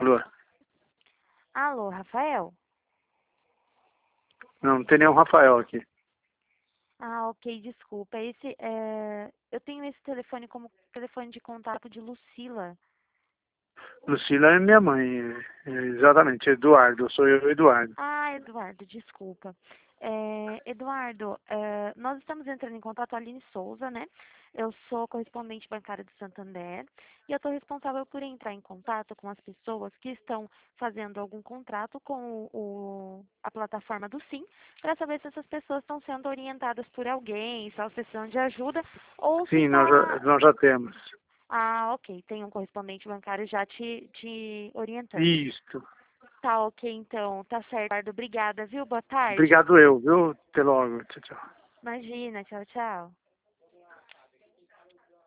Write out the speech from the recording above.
Alô? Alô, Rafael? Não, não tem nenhum Rafael aqui. Ah, ok, desculpa. Eu tenho esse telefone como telefone de contato de Lucila. Lucila é minha mãe. Exatamente, Eduardo. Sou eu, Eduardo. Ah, Eduardo, desculpa. Eduardo, nós estamos entrando em contato, Aline Souza, né? Eu sou correspondente bancária do Santander e eu estou responsável por entrar em contato com as pessoas que estão fazendo algum contrato com a plataforma do Sim, para saber se essas pessoas estão sendo orientadas por alguém, se elas precisam de ajuda ou se Sim, está. nós já temos. Ah, ok, tem um correspondente bancário já te orientando. Isto. Tá ok, então. Tá certo, Eduardo. Obrigada, viu? Boa tarde. Obrigado eu, viu? Até logo. Tchau, tchau. Imagina. Tchau, tchau.